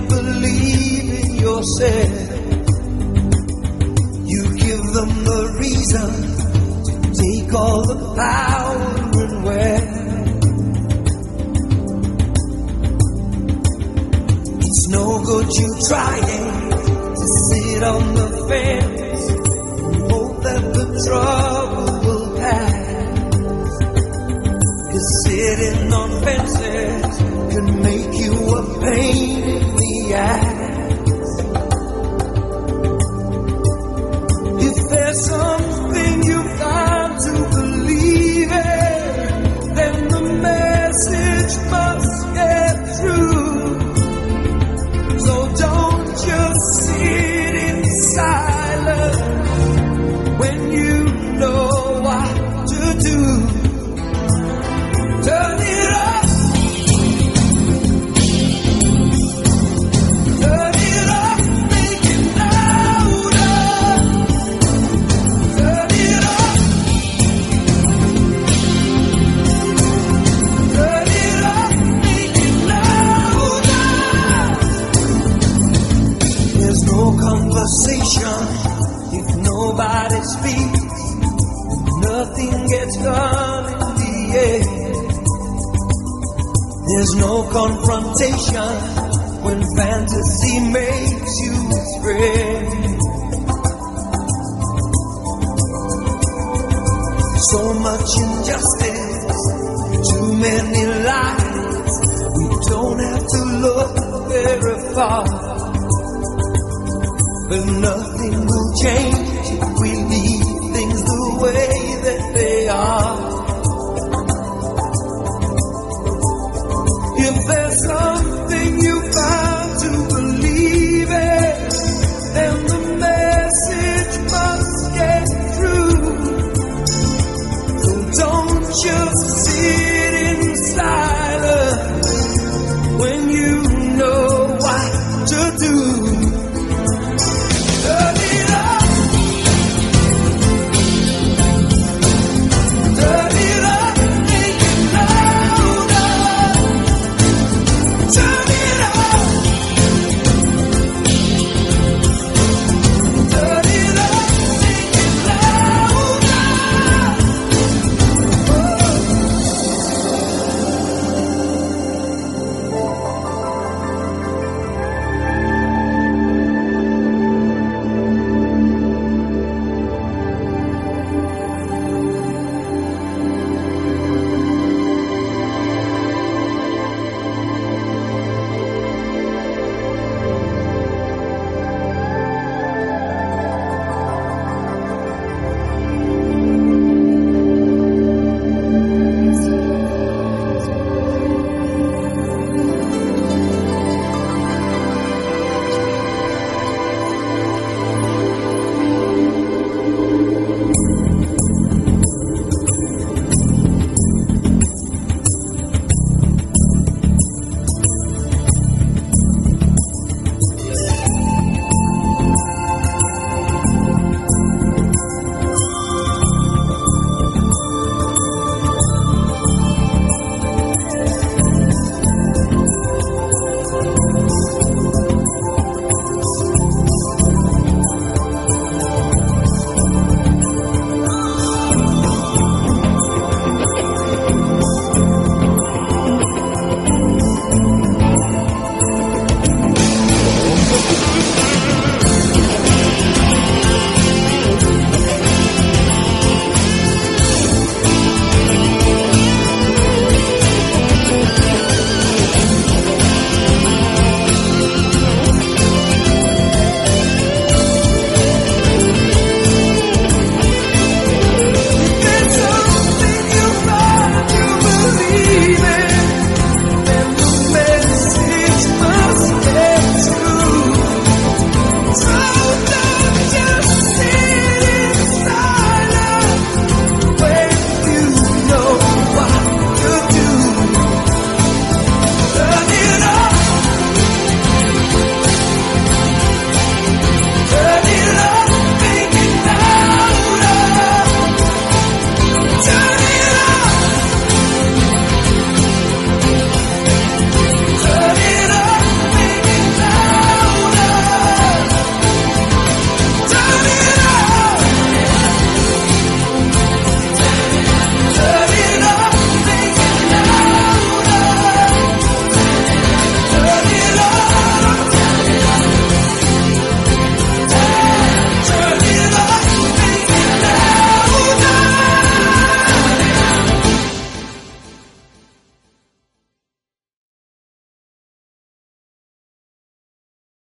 believe in yourself, you give them the reason to take all the power and wealth. It's no good you trying to sit on the fence and hope that the trouble will pass. 'Cause sitting on fences can make you a pain in the ass. If there's something you've got to believe in, then the message must get through. So don't just sit in silence when you know what to do. Turn it up. Turn it up, make it louder. Turn it up. Turn it up, make it louder. There's no conversation if nobody speaks, and nothing gets done in the end. There's no confrontation when fantasy makes you afraid. So much injustice, too many lies. We don't have to look very far, but nothing will change if we leave things the way that they are. If there's something you found to believe in, then the message must get through. So don't just sit in silence when